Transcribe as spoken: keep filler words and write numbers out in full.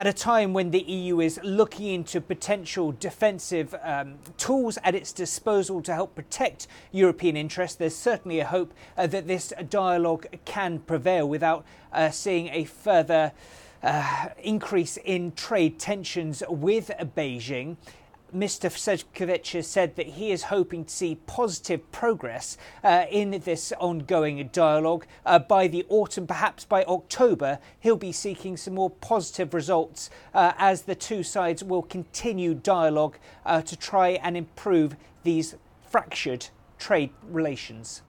At a time when the E U is looking into potential defensive um, tools at its disposal to help protect European interests, there's certainly a hope uh, that this dialogue can prevail without uh, seeing a further uh, increase in trade tensions with Beijing. Mister Šefčovič has said that he is hoping to see positive progress uh, in this ongoing dialogue. Uh, by the autumn, perhaps by October, he'll be seeking some more positive results uh, as the two sides will continue dialogue uh, to try and improve these fractured trade relations.